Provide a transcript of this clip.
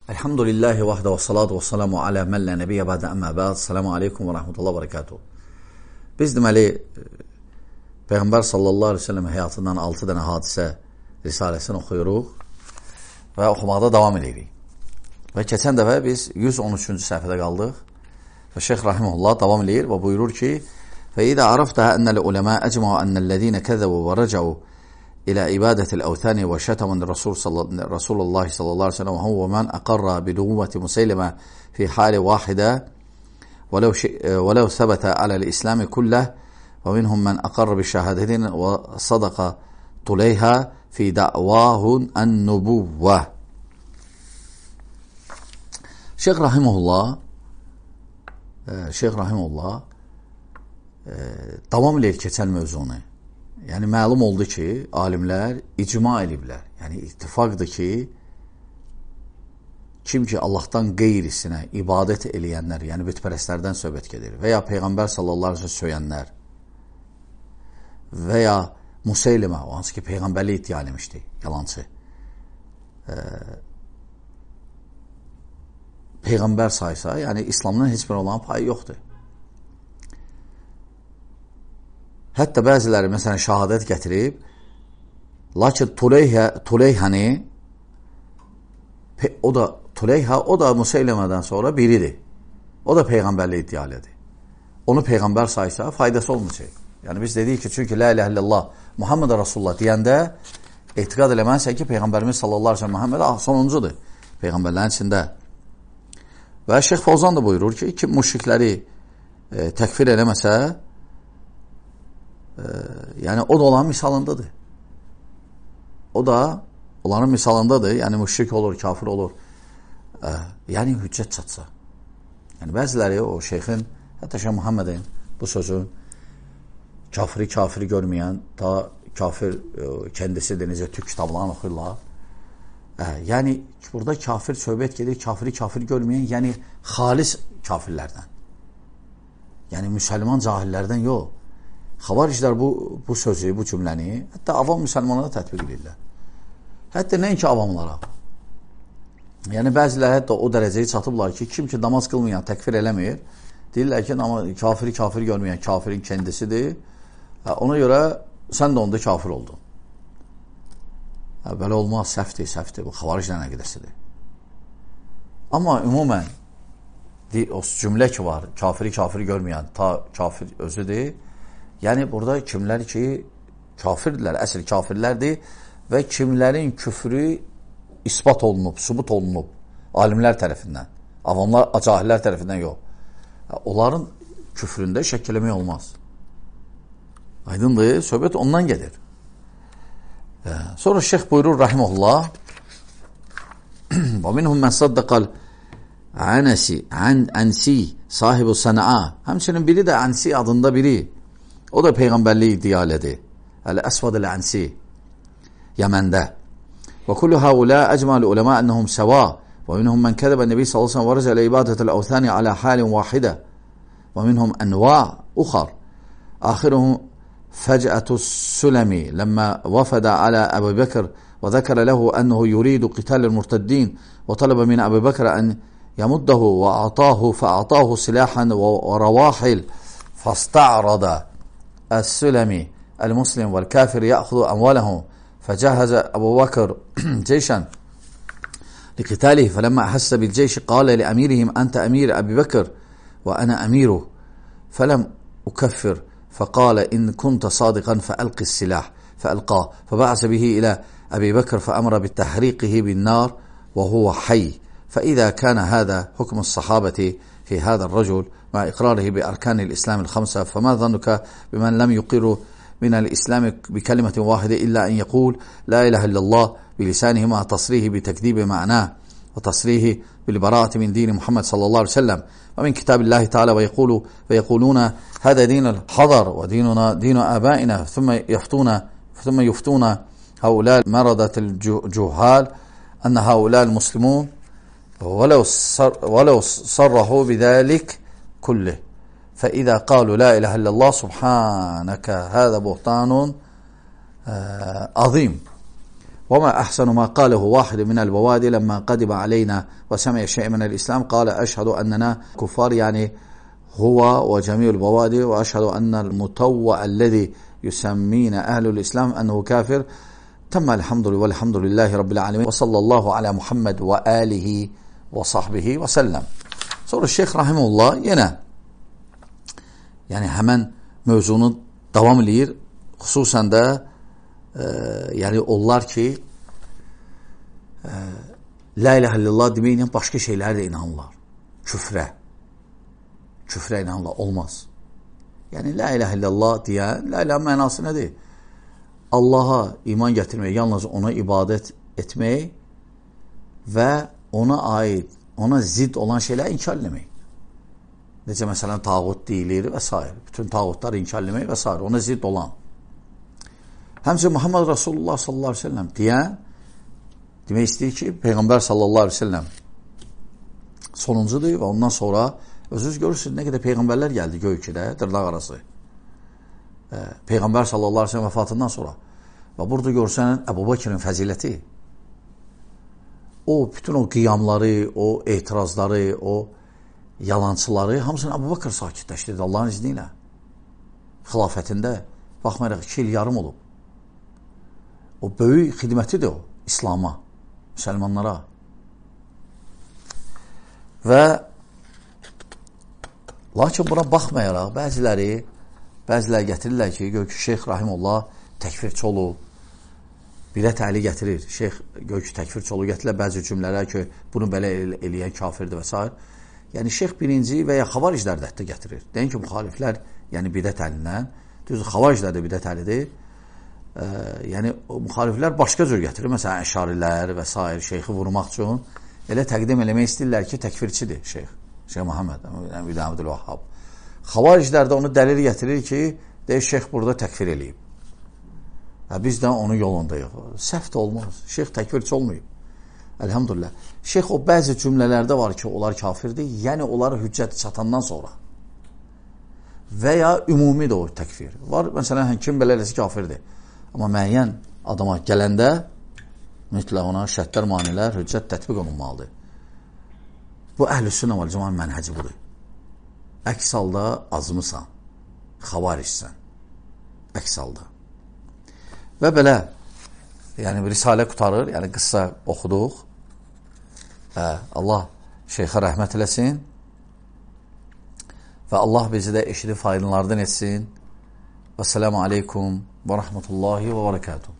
Elhamdülillahi vahdə və salatu və salamu alə mən lə nəbiyyə bədə əmmə bəd. Selamu aleykum və rəhmətullah və bərəkatuhu. Biz deməli, Peyğəmbər sallallahu aleyhi ve sellem həyatından 6 dənə hadisə risaləsini oxuyuruq və oxumaqda davam edirik. Və keçən dəfə biz 113-cü səhifədə qaldıq və Şeyx Rahimullah davam edir və buyurur ki, فَإِذَا عَرَفْتَهَا أَنَّ الْعُلَمَاءَ أَجْمَعُوا أَنَّ الَّذِينَ كَذَبُوا وَرَجَعُوا إلى عبادة الأوثان وشتموا رسول الله صلى الله عليه وسلم وهو من أقر بنبوة مسيلمة في حال واحدة ولو ثبت على الإسلام كله ومنهم من أقر بالشهادتين وصدق طليها في دعواه النبوة. Şeyx Rahimullah davam edir keçən mövzunu. Yəni, məlum oldu ki, alimlər icma ediblər. Yəni, ittifaqdır ki, kim ki Allahdan qeyrisinə ibadət eləyənlər, yəni bütpərəstlərdən söhbət gedir və ya Peyğəmbər sallallahu aleyhi ve sellem söyənlər və ya Museylimə, o hansı ki, Peyğəmbərli iddia eləmişdi, yalancı. Peyğəmbər saysa, yəni İslamdan heç bir olan payı yoxdur. Hətta bəziləri, məsələn, şəhadət gətirib, lakin Tuleyhəni, o da Museyləmədən sonra biridir. O da Peyğəmbərli iddia elədi. Onu Peyğəmbər saysa, faydası olmayacaq. Yəni, biz dedik ki, çünki La ilahe illallah, Muhammed Rasulullah deyəndə etiqad eləmənsə ki, Peyğəmbərimiz sallallahu aleyhi ve sellem Muhammed sonuncudur Peyğəmbərlərin içində. Və Şeyx Fovzan da buyurur ki, kim müşrikləri təkfir eləməsə, yəni o da onların misalındadır. O da onların misalındadır. Yəni müşrik olur, kafir olur. Yəni hüccət çatsa. Yəni bəziləri o şeyxin, hətta Şeyh Muhammedin bu sözün kafiri görməyən, ta kafir kendisidir, necə Türk kitablarını oxuyurlar. Yəni burada kafir söhbət gedir, kafiri görməyən, yəni xalis kafirlərdən. Yəni müsəlman cahillərdən yox. Xavariclər bu sözü, bu cümləni hətta avam müsəlmanlara tətbiq edirlər. Hətta nəinki avamlara. Yəni bəziləri hətta o dərəcəyə çatıblar ki, kim ki namaz qılmayan, təkfir eləmir, deyirlər ki, kafiri görməyən kafirin kendisidir. Ona görə sən də onda kafir oldun. Belə olmaz, səhvdir. Bu xavariclərin əqidəsidir. Amma ümumən o cümlə ki var, kafiri görməyən ta kafir özüdür. Yəni, burada kimlər ki, kafirdirlər, əsl kafirlərdir və kimlərin küfrü ispat olunub, subut olunub alimlər tərəfindən, avamlar, cahillər tərəfindən yox. Onların küfründə şəkk eləmək olmaz. Aydındır, söhbət ondan gedir. Sonra Şeyx buyurur, Rahimullah, وَمِنْهُمْ مَنْ صَدَّقَ الْعَنْسِي صَاحِبُ السَّنَعَى. Həmçinin biri də Ansi adında biri. O da Peyğəmbərliyi iddia elədi. Əl-Əsvad el-Ansi, Yəməndə. Və kullu haula əcməl uləma ənəhum səva və minhum mən kədəbə Nəbi sallallahu aleyhi ve sellem və rəcə ilə ibadətəl əvthəni alə halin vahidə və minhum ənva uxar. Axiruhum fəcətus Sülemi ləmmə vəfədə alə Əbu Bəkr və zəkərə ləhu ənəhu yuridu qitalil murtəddin və tələbə min Əbu Bəkr ən yəmuddahu və a'tahu fə'atahu silahən və rəvahil fəsta'rada السلمي المسلم والكافر يأخذ أموالهم فجهز أبو بكر جيشا لقتاله فلما أحس بالجيش قال لأميرهم أنت أمير أبي بكر وأنا أميره فلم أكفر فقال إن كنت صادقا فألقي السلاح فألقاه فبعث به إلى أبي بكر فأمر بتحريقه بالنار وهو حي. فإذا كان هذا حكم الصحابة في هذا الرجل مع إقراره بأركان الإسلام الخمسة فما ظنك بمن لم يقر من الإسلام بكلمة واحدة إلا أن يقول لا إله إلا الله بلسانه مع تصريحه بتكذيب معناه وتصريحه بالبراءة من دين محمد صلى الله عليه وسلم ومن كتاب الله تعالى ويقولون هذا دين الحضر وديننا دين آبائنا ثم يفتون هؤلاء مرضة الجهال أن هؤلاء المسلمون ولو صرحوا بذلك كله فإذا قالوا لا إله إلا الله سبحانك هذا بهتان عظيم وما أحسن ما قاله واحد من البوادي لما قدم علينا وسمع شيء من الإسلام قال أشهد أننا كفار، يعني هو وجميع البوادي، وأشهد أن المتوع الذي يسمينا أهل الإسلام أنه كافر. تم الحمد لله والحمد لله رب العالمين وصلى الله على محمد وآله وصحبه وسلم. Sonra Şeyx Rahimullah yenə yəni həmən mövzunu davam edir. Xüsusən də yəni onlar ki La ilahe illallah deməklə başqa şeylərə də inanırlar. Küfrə inanırlar. Olmaz. Yəni la ilahe illallah deyən, la ilahe mənası nədir? Allaha iman gətirmək, yalnız ona ibadət etmək və ona aid, ona zidd olan şeylər inkar eləmək. Necə məsələn tağut deyilir və s. Bütün tağutlar inkar eləmək və s. Ona zidd olan. Həmçinin Muhammed Rasulullah sallallahu aleyhi ve sellem deyən, demək istəyir ki, Peyğəmbər sallallahu aleyhi ve sellem sonuncudur və ondan sonra özünüz görürsünüz nə qədər Peyğəmbərlər gəldi göykidə, dırnaq arası. Peyğəmbər sallallahu aleyhi ve sellem vəfatından sonra. Və burada görsən Əbu Bəkirin fəziləti, o bütün o qiyamları, o etirazları, o yalançıları hamısını Əbu Bəkir sakitləşdirdi Allahın izni ilə. Xilafətində baxmayaraq 2 il yarım olub. O böyük xidmətidir o İslama, müsəlmanlara. Və lakin buna baxmayaraq bəziləri gətirirlər ki, gör ki, Şeyx Rahimullah təkfirçi olub, bidət əhli gətirir. Şeyx gör ki, təkfirçi olub, gətirirlər bəzi cümlələr ki, bunu belə eləyən kafirdir və s. Yəni, Şeyx birinci və ya xavariclər də hətta gətirir. Deyin ki, müxaliflər, yəni bidət əhlindən, düzdür, xavariclər də bidət əhlidir. Yəni, müxaliflər başqa cür gətirir. Məsələn, əşarilər və s. Şeyxi vurmaq üçün elə təqdim eləmək istəyirlər ki, təkfirçidir Şeyx Muhammed ibn Abdülvahhab. Xavariclər də onu dəlil gətirir ki, deyir, Şeyx burada təkfir eləyib. Biz də onun yolundayıq. Səhv də olmaz. Şeyx təkfirçi olmayıb. Elhamdülillah. Şeyx o bəzi cümlələrdə var ki, onlar kafirdir. Yəni, onları hüccət çatandan sonra. Və ya ümumi də o təkfir. Var, məsələn, kim belələsi kafirdir. Amma müəyyən adama gələndə mütləq ona şərtlər, manilər, hüccət tətbiq olunmalıdır. Bu əhl-i sünnə vəl cəmaət mənhəci budur. Əks halda azmısan, xavaricsən. Əks halda. Və belə, yəni risalə qutarır, yəni qıssa oxuduq. Allah şeyxə rəhmət eləsin və Allah bizi də eşidib faydalardan etsin. Və selamu aleykum və rəhmətullahi və bərəkatuhu.